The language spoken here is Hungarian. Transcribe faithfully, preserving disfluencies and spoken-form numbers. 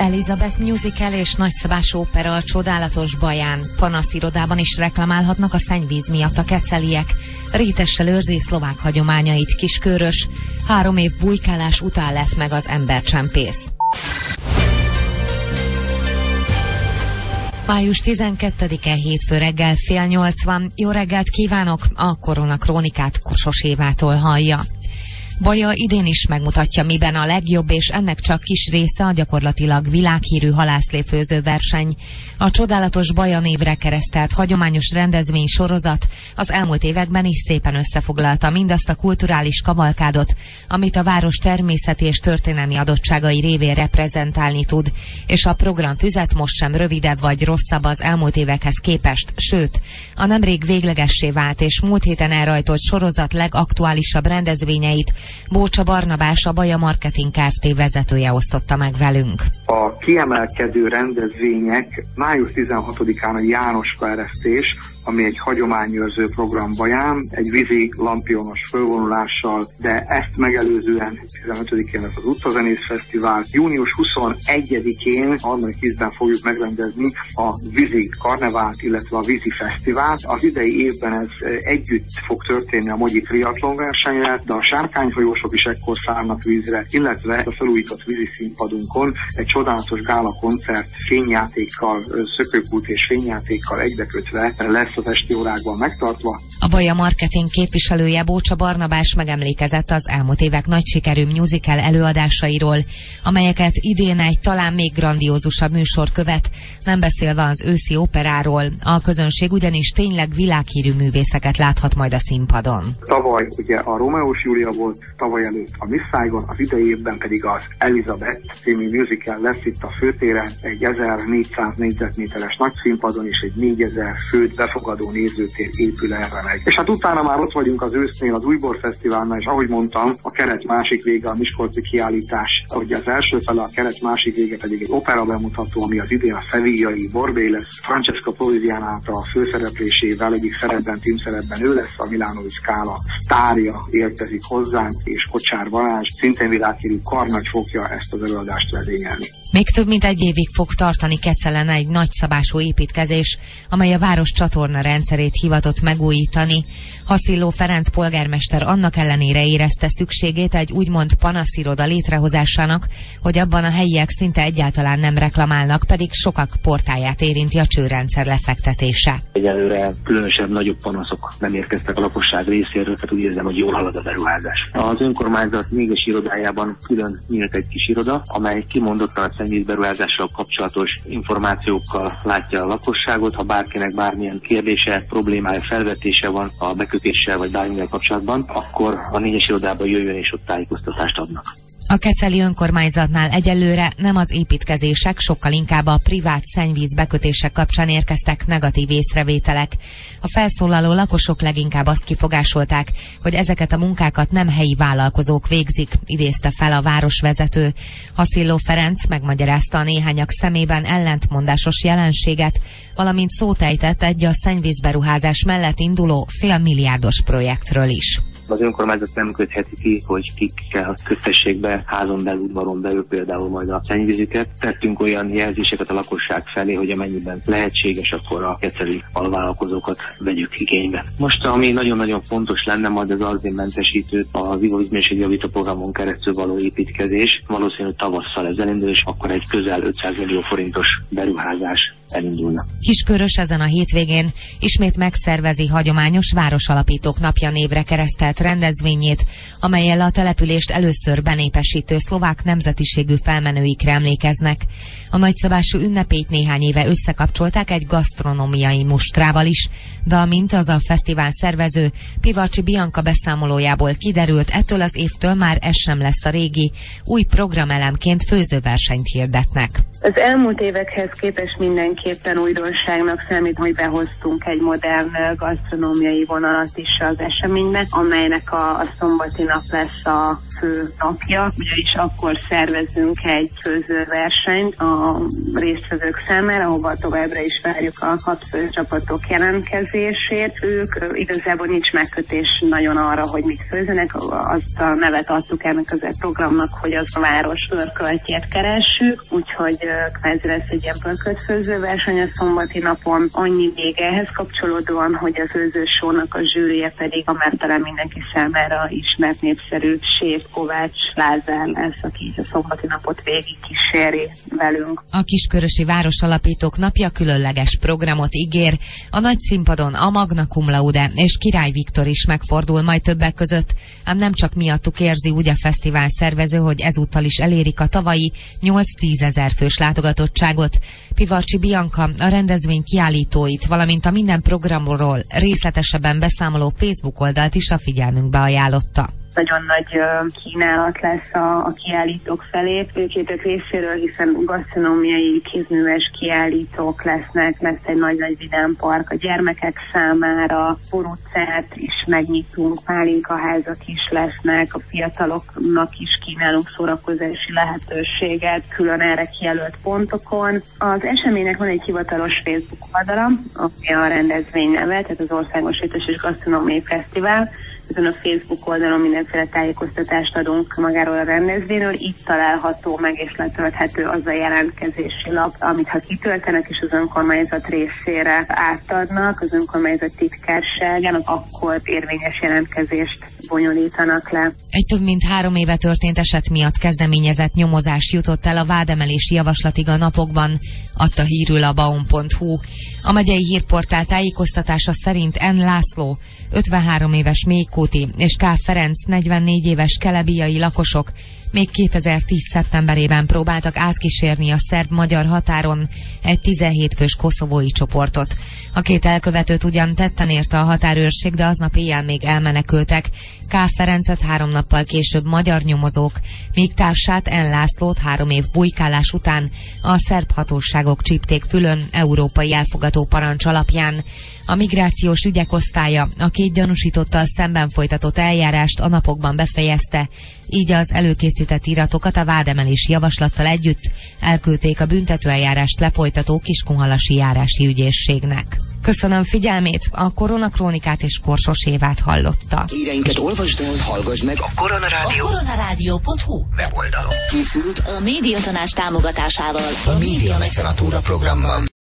Elizabeth musical és nagyszabású opera a Csodálatos Baján. Panaszirodában is reklamálhatnak a szennyvíz miatt a keceliek. Rétessel őrzi szlovák hagyományait Kiskörös. Három év bujkálás után lett meg az embercsempész. május tizenkettedike hétfő reggel fél nyolc van. Jó reggelt kívánok! A Korona Krónikát Kossos Évától hallja. Baja idén is megmutatja, miben a legjobb, és ennek csak kis része a gyakorlatilag világhírű halászléfőző verseny. A Csodálatos Baja névre keresztelt hagyományos rendezvény sorozat az elmúlt években is szépen összefoglalta mindazt a kulturális kavalkádot, amit a város természeti és történelmi adottságai révén reprezentálni tud, és a programfüzet most sem rövidebb vagy rosszabb az elmúlt évekhez képest, sőt, a nemrég véglegessé vált és múlt héten elrajtolt sorozat legaktuálisabb rendezvényeit Bócsa Barnabás, a Baja Marketing Kft. Vezetője osztotta meg velünk. A kiemelkedő rendezvények május tizenhatodikán a Jánoska eresztés, ami egy hagyományőrző program Baján, egy vízi lampionos fölvonulással, de ezt megelőzően tizenötödikén lesz az Utcazenész Fesztivál. június huszonegyedikén harmadik ízben fogjuk megrendezni a vízi karnevált, illetve a vízi fesztivált. Az idei évben ez együtt fog történni a Mogyi triatlon versennyel, de a sárkányhajósok is ekkor szállnak vízre, illetve a felújított vízi színpadunkon egy csodálatos gála koncert fényjátékkal, szökőkút és fényjátékkal egybekötve lesz az esti órákban megtartva. A Baja Marketing képviselője Bócsa Barnabás megemlékezett az elmúlt évek nagy sikerű musical előadásairól, amelyeket idén egy talán még grandiózusabb műsor követ, nem beszélve az őszi operáról. A közönség ugyanis tényleg világhírű művészeket láthat majd a színpadon. Tavaly ugye a Rómeó és Júlia volt, tavaly előtt a Miss Saigon, az idei évben pedig az Elizabeth című musical lesz itt a főtéren, egy ezernégyszáz négyzetméteres nagy színpadon és egy négyezer főt befogadó nézőtér épül erre meg. És hát utána már ott vagyunk az ősznél, az Újbor Fesztiválnál, és ahogy mondtam, a keret másik vége a miskolci kiállítás, ahogy az első fele, a keret másik vége pedig egy opera bemutató, ami az idén a sevillai Borbé lesz. Francesca Poliziano által a főszereplésével, egyik szerepben, címszerepben ő lesz, a Milánói Scala sztárja érkezik hozzánk, és Kocsár Balázs, szintén világhírű karnagy fogja ezt az előadást vezényelni. Még több mint egy évig fog tartani Kecelen egy nagyszabású építkezés, amely a város csatorna rendszerét hivatott megújítani. Haszilló Ferenc polgármester annak ellenére érezte szükségét egy úgymond panasziroda létrehozásának, hogy abban a helyiek szinte egyáltalán nem reklamálnak, pedig sokak portáját érinti a csőrendszer lefektetése. Egyelőre különösebb nagyobb panaszok nem érkeztek a lakosság részéről, tehát úgy érzem, hogy jól halad a beruházás. Az önkormányzat négyes irodájában külön nyílt egy kis iroda, amely kimondottan a szennyvízberuházással kapcsolatos információkkal látja a lakosságot. Ha bárkinek bármilyen kérdése, problémája, felvetése van a bekötéssel vagy bármilyen kapcsolatban, akkor a négyes irodába jöjjön és ott tájékoztatást adnak. A keceli önkormányzatnál egyelőre nem az építkezések, sokkal inkább a privát szennyvíz bekötések kapcsán érkeztek negatív észrevételek. A felszólaló lakosok leginkább azt kifogásolták, hogy ezeket a munkákat nem helyi vállalkozók végzik, idézte fel a városvezető. Haszilló Ferenc megmagyarázta a néhányak szemében ellentmondásos jelenséget, valamint szót ejtett egy a szennyvízberuházás mellett induló félmilliárdos projektről is. Az önkormányzat nem kötheti ki, hogy kikkel kötessék be házon belül, udvaron belül például majd a szennyvízüket. Tettünk olyan jelzéseket a lakosság felé, hogy amennyiben lehetséges, akkor a keceli alvállalkozókat vegyük igénybe. Most, ami nagyon-nagyon fontos lenne, majd az arzénmentesítőt, az ivóvízminőségjavító programon keresztül való építkezés. Valószínű tavasszal ez elindul, és akkor egy közel ötszáz millió forintos beruházás elindulna. Kiskörös ezen a hétvégén ismét megszervezi hagyományos városalapítók napja névre keresztelt rendezvényét, amellyel a települést először benépesítő szlovák nemzetiségű felmenőikre emlékeznek. A nagyszabású ünnepét néhány éve összekapcsolták egy gasztronómiai mustrával is, de amint az a fesztivál szervező Pivacsi Bianca beszámolójából kiderült, ettől az évtől már ez sem lesz a régi, új programelemként főzőversenyt hirdetnek. Az elmúlt évekhez képest mindenképpen újdonságnak számít, hogy behoztunk egy modern gasztronómiai vonalat is az eseménybe, amelynek a, a szombati nap lesz a fő napja, ugyanis akkor szervezünk egy főzőversenyt a résztvevők számára, ahova továbbra is várjuk a hat csapatok jelentkezését. Ők igazából nincs megkötés nagyon arra, hogy mit főzzenek, azt a nevet adtuk ennek az programnak, hogy az a város örköltjét keressük, úgyhogy kvázi lesz egy ilyen pörköltfőző verseny a szombati napon. Annyi még ehhez kapcsolódóan, hogy az őző show-nak a zsűrije pedig a már talán mindenki számára ismert népszerű séf Kovács Lázár lesz, aki a szombati napot végig kíséri velünk. A Kiskörösi Városalapítók Napja különleges programot ígér. A nagy színpadon a Magna Cum Laude és Király Viktor is megfordul majd többek között, ám nem csak miattuk érzi úgy a fesztivál szervező, hogy ezúttal is elérik a tavalyi nyolc-tízezer fős látogatottságot. Pivarcsi Bianca a rendezvény kiállítóit, valamint a minden programról részletesebben beszámoló Facebook oldalt is a figyelmünkbe ajánlotta. Nagyon nagy uh, kínálat lesz a, a kiállítók felé, őkétök részéről, hiszen gasztronómiai, kézműves kiállítók lesznek, lesz egy nagy-nagy vidámpark a gyermekek számára, borutcát is megnyitunk, pálinkaházak is lesznek, a fiataloknak is kínálunk szórakozási lehetőséget külön erre kijelölt pontokon. Az eseménynek van egy hivatalos Facebook oldala, ami a rendezvény neve, tehát az Országos Étes és Gasztronómiai Fesztivál. Ezen a Facebook oldalon mindenféle tájékoztatást adunk magáról a rendezvényről. Itt található meg és letölthető az a jelentkezési lap, amit ha kitöltenek és az önkormányzat részére átadnak, az önkormányzat titkárságának, akkor érvényes jelentkezést bonyolítanak le. Egy több mint három éve történt eset miatt kezdeményezett nyomozás jutott el a vádemelési javaslatig a napokban, adta hírül a baum pont hu. A megyei hírportál tájékoztatása szerint N. László, ötvenhárom éves Mékóti és K. Ferenc, negyvennégy éves kelebijai lakosok még kétezer-tíz szeptemberében próbáltak átkísérni a szerb-magyar határon egy tizenhét fős koszovói csoportot. A két elkövetőt ugyan tetten érte a határőrség, de aznap éjjel még elmenekültek. K. Ferencet három nappal később magyar nyomozók, míg társát N. Lászlót három év bujkálás után a szerb hatóságok csípték fülön európai elfogató parancs alapján. A migrációs ügyek osztálya a két gyanúsítottal szemben folytatott eljárást a napokban befejezte, így az előkészített iratokat a vádemelési javaslattal együtt elküldték a büntetőeljárást lefolytató Kiskunhalasi járási ügyészségnek. Köszönöm figyelmét, a Koronakrónikát és Korsos Évát hallotta. Híreinket olvasd el, hallgass meg a Koronarádió. A koronarádió pont hu weboldalon. Készült a Médiatanács támogatásával a Média Mecenatúra programban.